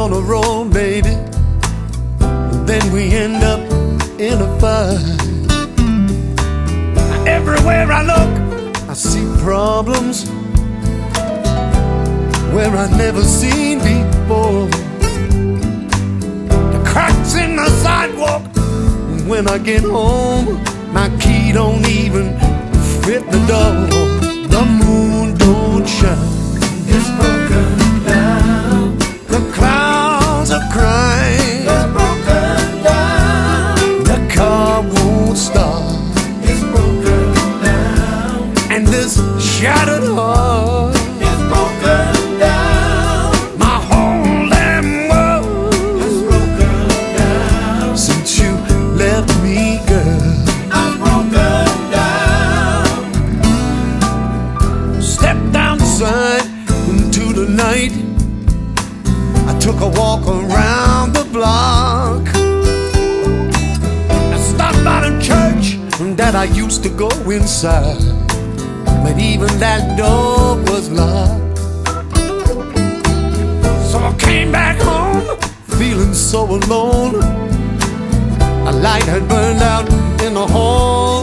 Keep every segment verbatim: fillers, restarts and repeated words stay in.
on a roll, baby, and then we end up in a fight. Everywhere I look, I see problems where I never seen before. The cracks in the sidewalk, when I get home, my key don't even fit the door. The moon don't shine, it's broken down. the clouds are crying, It's broken down. the car won't start, It's broken down. and this shattered heart, It's broken down. my whole damn world, It's broken down. since you left me, girl. I'm broken down. Stepped outside into the night, I took a walk around the block. I stopped by the church that I used to go inside, but even that door was locked. So I came back home, feeling so alone. A light had burned out in the hall.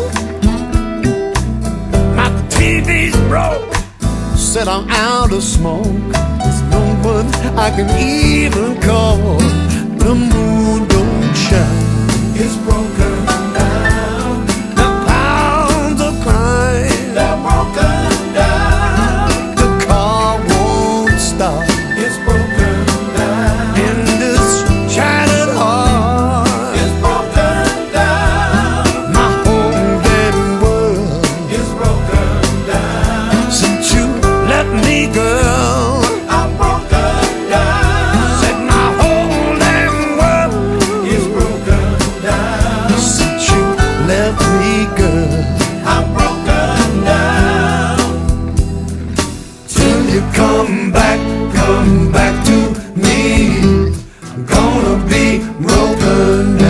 My T V's broke, said I'm out of smoke. There's no one I can even call. The moon don't shine, It's broken down. the clouds are crying, They're broken down. the car won't stop, It's broken down. and this shattered heart, It's broken down. my whole damn world, It's broken down. since you left me, girl. I'm broken down. Said my whole damn world, It's broken down. since you left me, girl. I'm broken down. Till you come back, come back to me. I'm gonna be broken down.